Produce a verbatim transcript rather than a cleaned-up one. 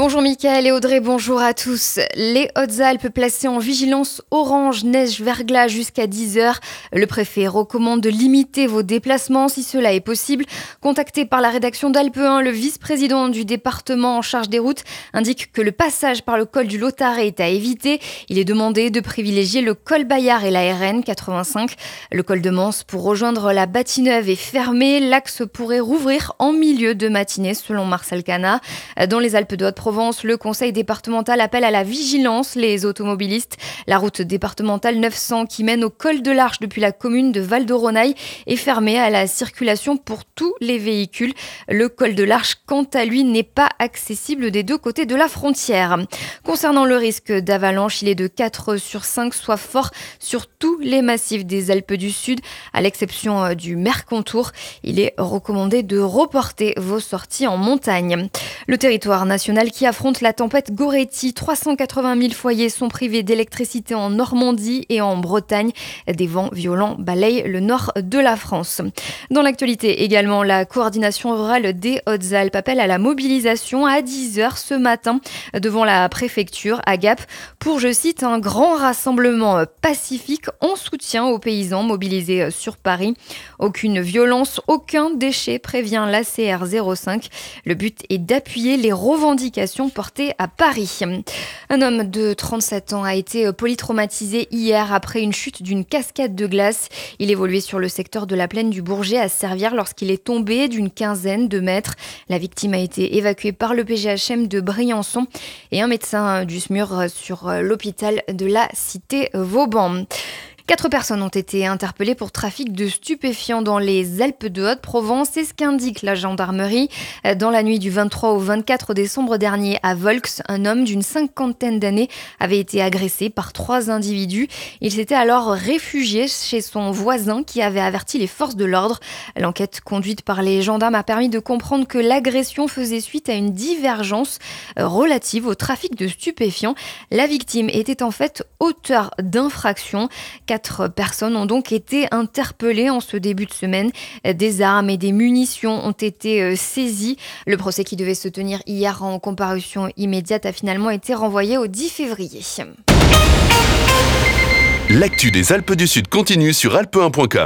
Bonjour Mickaël et Audrey, bonjour à tous. Les Hautes-Alpes placées en vigilance orange, neige, verglas jusqu'à dix heures. Le préfet recommande de limiter vos déplacements si cela est possible. Contacté par la rédaction d'Alpe un, le vice-président du département en charge des routes indique que le passage par le col du Lautaret est à éviter. Il est demandé de privilégier le col Bayard et la R N quatre-vingt-cinq. Le col de Manse pour rejoindre la Bâtie-Neuve est fermé. L'axe pourrait rouvrir en milieu de matinée selon Marcel Cana. Dans les Alpes de Haute-Provence, le conseil départemental appelle à la vigilance les automobilistes. La route départementale neuf cents qui mène au col de l'Arche depuis la commune de Val-d'Oronaille est fermée à la circulation pour tous les véhicules. Le col de l'Arche, quant à lui, n'est pas accessible des deux côtés de la frontière. Concernant le risque d'avalanche, il est de quatre sur cinq, soit fort sur tous les massifs des Alpes du Sud, à l'exception du Mercantour. Il est recommandé de reporter vos sorties en montagne. Le territoire national qui affronte la tempête Goretti, trois cent quatre-vingt mille foyers sont privés d'électricité en Normandie et en Bretagne. Des vents violents balayent le nord de la France. Dans l'actualité également, la coordination rurale des Hautes-Alpes appelle à la mobilisation à dix heures ce matin devant la préfecture à Gap pour, je cite, un grand rassemblement pacifique en soutien aux paysans mobilisés sur Paris. Aucune violence, aucun déchet, prévient l'A C R zéro cinq. Le but est d'appuyer les revendications portées à Paris. Un homme de trente-sept ans a été polytraumatisé hier après une chute d'une cascade de glace. Il évoluait sur le secteur de la plaine du Bourget à Servières lorsqu'il est tombé d'une quinzaine de mètres. La victime a été évacuée par le P G H M de Briançon et un médecin du S M U R sur l'hôpital de la cité Vauban. Quatre personnes ont été interpellées pour trafic de stupéfiants dans les Alpes de Haute-Provence. C'est ce qu'indique la gendarmerie. Dans la nuit du vingt-trois au vingt-quatre décembre dernier à Volx, un homme d'une cinquantaine d'années avait été agressé par trois individus. Il s'était alors réfugié chez son voisin qui avait averti les forces de l'ordre. L'enquête conduite par les gendarmes a permis de comprendre que l'agression faisait suite à une divergence relative au trafic de stupéfiants. La victime était en fait auteur d'infraction. Quatre personnes ont donc été interpellées en ce début de semaine. Des armes et des munitions ont été saisies. Le procès qui devait se tenir hier en comparution immédiate a finalement été renvoyé au dix février. L'actu des Alpes du Sud continue sur alpe un point com.